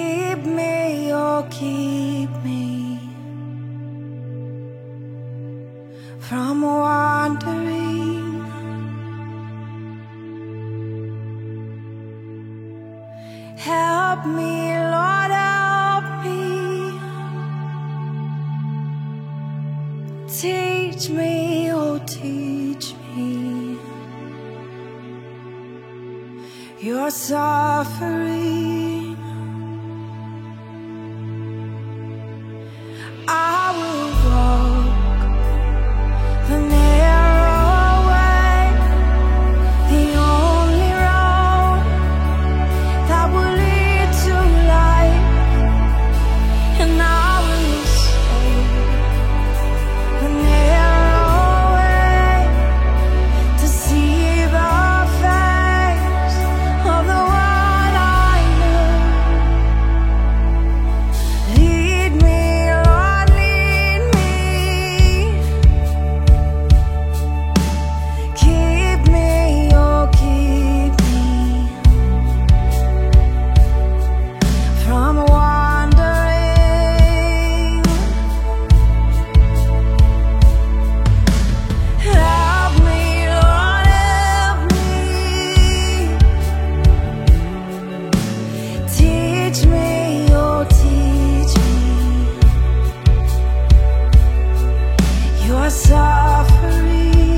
Keep me, oh keep me from wandering. Help me, Lord, help me. Teach me, oh teach me your suffering. I will walk the narrow way, the only road that will lead to life, and I will stay the narrow way to see the face of the one I know. Lead me, Lord, lead me. Keep me, oh keep me from wandering. Help me, Lord, help me. Teach me, oh teach me your suffering.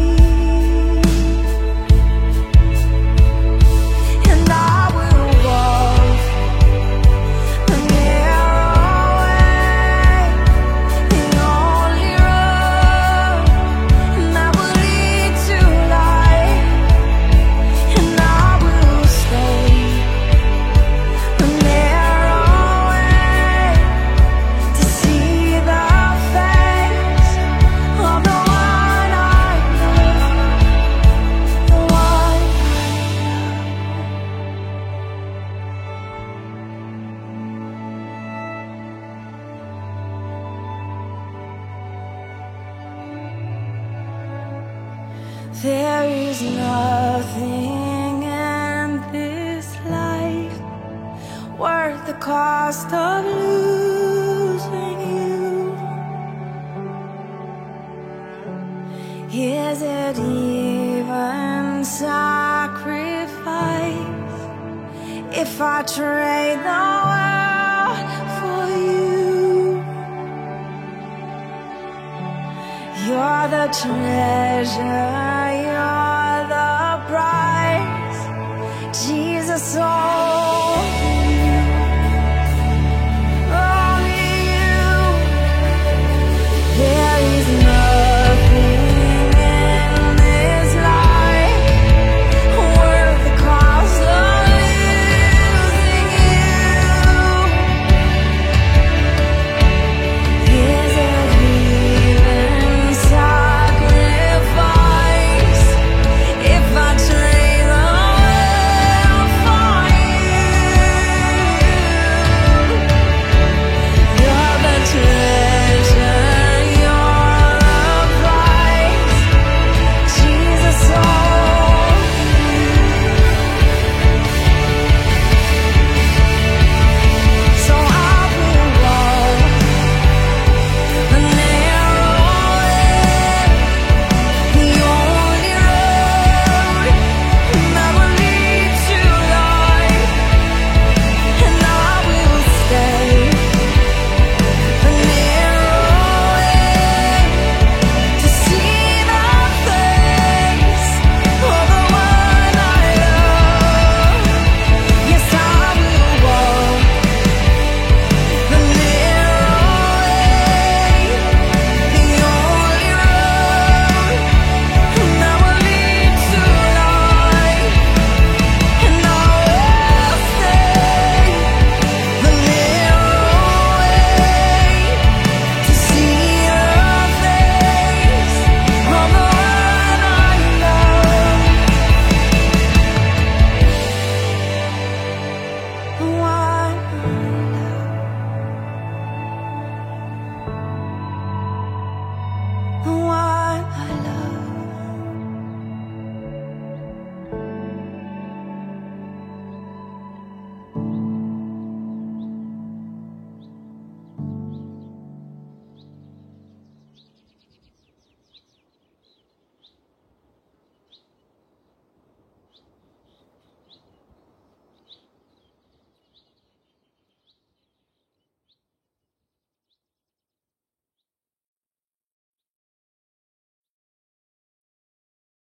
And I will walk the narrow way, the only road that will lead to life, and I will stay the narrow way to see the face of the one I know, the one I know. There is nothing in this life worth the cost of losing you. Is it even sacrifice if I trade the world for you? You're the treasure, you're the prize, Jesus. Oh,